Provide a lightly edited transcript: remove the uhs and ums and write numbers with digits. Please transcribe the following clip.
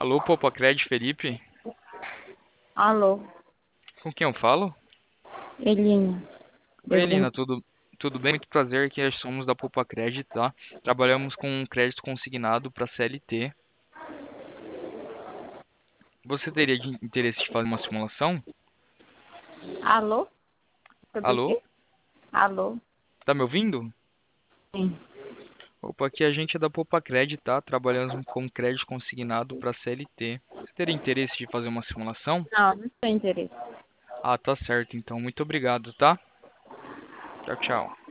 Alô, Popacred, Felipe? Alô, Com quem eu falo? Elina, Oi, eu vim. Elina, tudo bem? Muito prazer, que nós somos da Popacred, tá? Trabalhamos com crédito consignado para CLT. Você teria interesse de fazer uma simulação? Alô? Sobre o Alô? quê? Alô? Tá me ouvindo? Sim. Opa, aqui a gente é da Popacred, tá? Trabalhamos com crédito consignado para CLT. Você teria interesse de fazer uma simulação? Não tenho interesse. Ah, tá certo, então. Muito obrigado, tá? Tchau, tchau.